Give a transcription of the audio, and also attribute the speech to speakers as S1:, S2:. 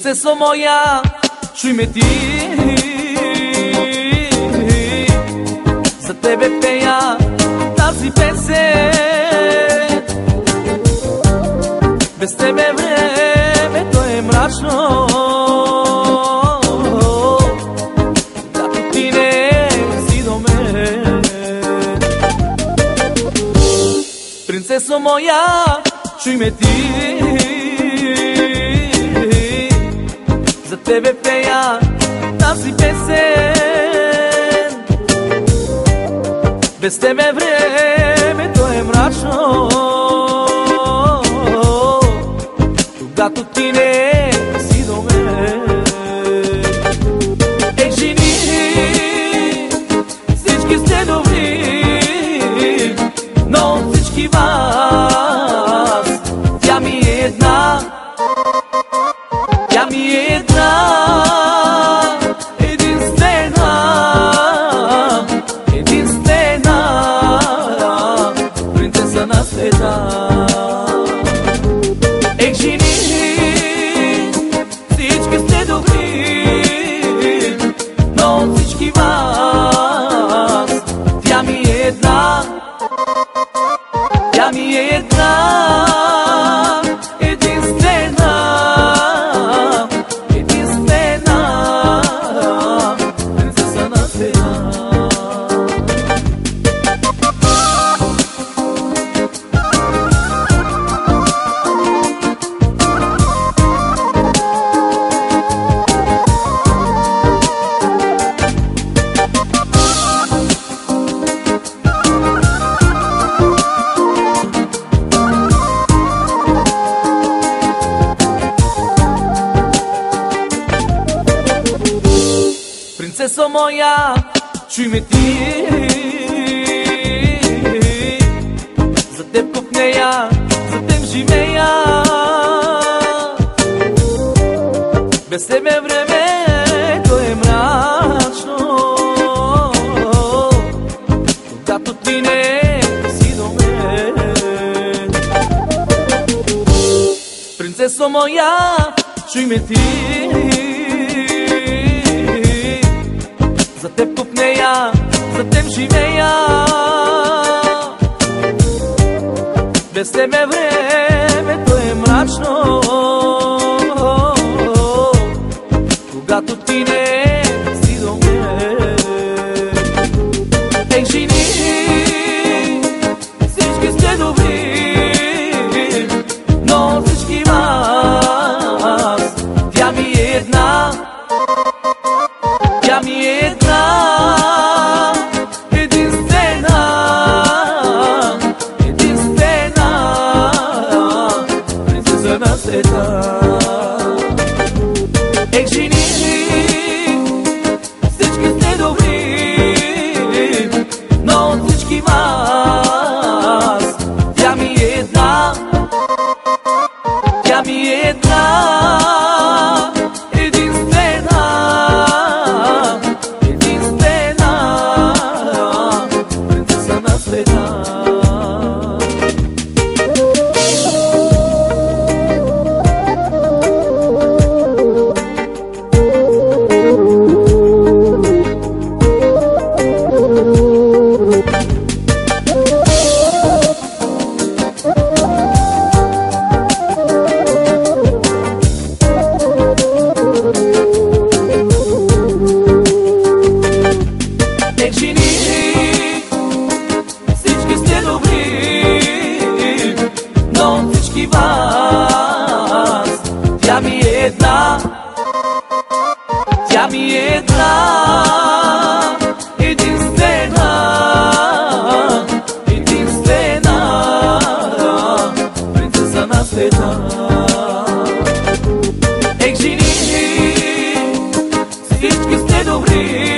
S1: Принцесо моя, чуй ме ти, за тебе пея тази песен. Без тебе времето е мрачно, когато ти не си до мен. Принцесо моя, чуй ме ти, за тебе пея тази песен. Без тебе времето е мрачно, когато ти не си до мен. Ей, жени, всички сте добри, но от всички вас тя ми е една. Тя ми е една, единствена, единствена принцеса на света. Ех, жени, всички сте добри, но от всички вас тя ми е една. Тя ми е една, принцесо моя, чуй ме ти, за теб копнея, за теб живея. Без тебе времето е мрачно, когато ти не си до мен. Принцесо моя, чуй ме ти, за теб копнея, за теб живея. Без тебе времето е мрачно, когато ти не си до мен. Ей, жени, всички сте добри, но всички вас тя ми е една. Тя ми е една, единствена, единствена принцеса на света. Ех, жени, всички сте добри, но от всички вас тя ми е една. Тя ми е една, тя ми е една, тя ми е една, единствена, единствена принцеса на света. Ех, жени, всички сте добри,